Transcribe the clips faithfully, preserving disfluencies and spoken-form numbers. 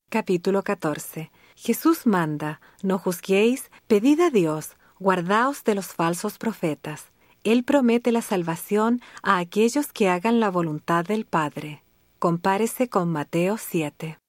Capítulo catorce. Jesús manda: no juzguéis, pedid a Dios, guardaos de los falsos profetas. Él promete la salvación a aquellos que hagan la voluntad del Padre. Compárese con Mateo siete.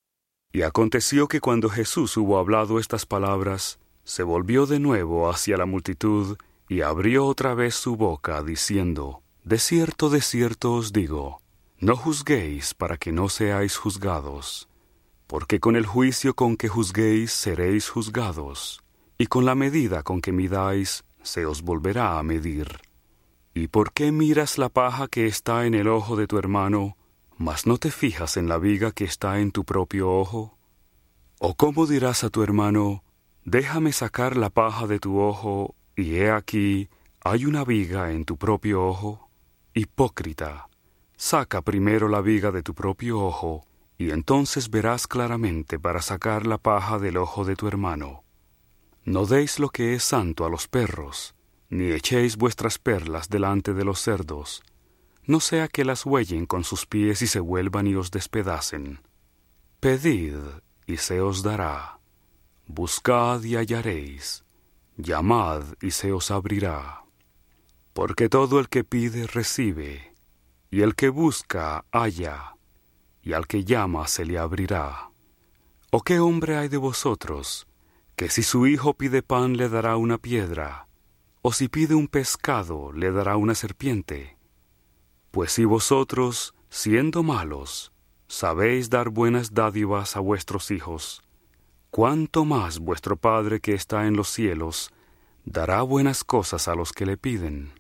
Y aconteció que cuando Jesús hubo hablado estas palabras, se volvió de nuevo hacia la multitud y abrió otra vez su boca, diciendo: De cierto, de cierto os digo, no juzguéis para que no seáis juzgados, porque con el juicio con que juzguéis seréis juzgados, y con la medida con que midáis se os volverá a medir. ¿Y por qué miras la paja que está en el ojo de tu hermano, mas no te fijas en la viga que está en tu propio ojo? ¿O cómo dirás a tu hermano: déjame sacar la paja de tu ojo, y he aquí, hay una viga en tu propio ojo? Hipócrita, saca primero la viga de tu propio ojo, y entonces verás claramente para sacar la paja del ojo de tu hermano. No deis lo que es santo a los perros, ni echéis vuestras perlas delante de los cerdos, no sea que las huellen con sus pies y se vuelvan y os despedacen. Pedid, y se os dará. Buscad y hallaréis. Llamad, y se os abrirá. Porque todo el que pide, recibe, y el que busca, halla, y al que llama se le abrirá. ¿O qué hombre hay de vosotros, que si su hijo pide pan le dará una piedra, o si pide un pescado le dará una serpiente? Pues si vosotros, siendo malos, sabéis dar buenas dádivas a vuestros hijos, cuánto más vuestro Padre que está en los cielos dará buenas cosas a los que le piden.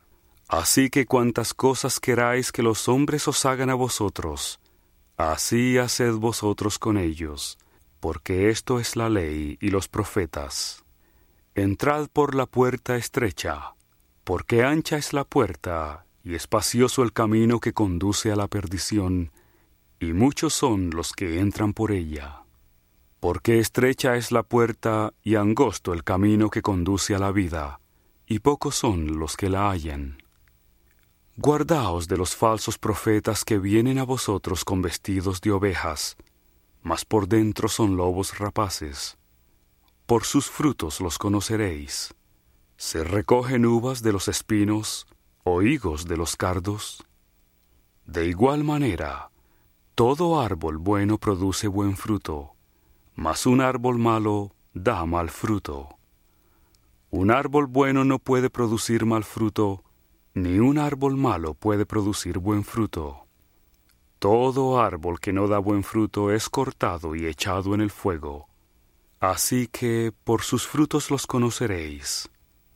Así que cuantas cosas queráis que los hombres os hagan a vosotros, así haced vosotros con ellos, porque esto es la ley y los profetas. Entrad por la puerta estrecha, porque ancha es la puerta y espacioso el camino que conduce a la perdición, y muchos son los que entran por ella. Porque estrecha es la puerta y angosto el camino que conduce a la vida, y pocos son los que la hallan. Guardaos de los falsos profetas que vienen a vosotros con vestidos de ovejas, mas por dentro son lobos rapaces. Por sus frutos los conoceréis. ¿Se recogen uvas de los espinos o higos de los cardos? De igual manera, todo árbol bueno produce buen fruto, mas un árbol malo da mal fruto. Un árbol bueno no puede producir mal fruto, ni un árbol malo puede producir buen fruto. Todo árbol que no da buen fruto es cortado y echado en el fuego. Así que por sus frutos los conoceréis.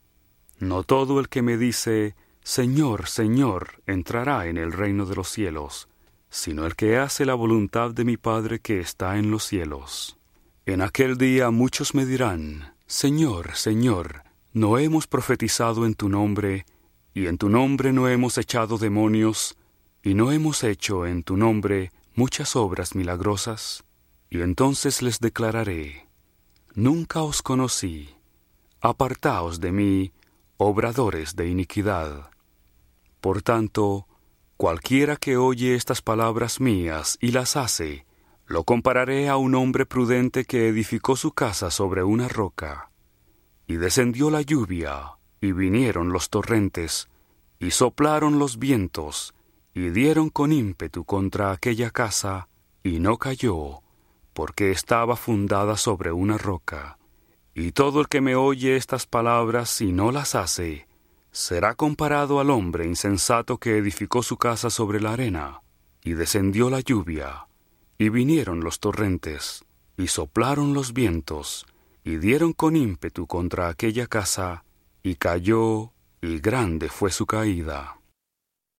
No todo el que me dice, Señor, Señor, entrará en el reino de los cielos, sino el que hace la voluntad de mi Padre que está en los cielos. En aquel día muchos me dirán, Señor, Señor, ¿no hemos profetizado en tu nombre, y en tu nombre no hemos echado demonios, y no hemos hecho en tu nombre muchas obras milagrosas? Y entonces les declararé, nunca os conocí, apartaos de mí, obradores de iniquidad. Por tanto, cualquiera que oye estas palabras mías y las hace, lo compararé a un hombre prudente que edificó su casa sobre una roca. Y descendió la lluvia, y vinieron los torrentes, y soplaron los vientos, y dieron con ímpetu contra aquella casa, y no cayó, porque estaba fundada sobre una roca. Y todo el que me oye estas palabras y no las hace, será comparado al hombre insensato que edificó su casa sobre la arena. Y descendió la lluvia, y vinieron los torrentes, y soplaron los vientos, y dieron con ímpetu contra aquella casa, y cayó, y grande fue su caída.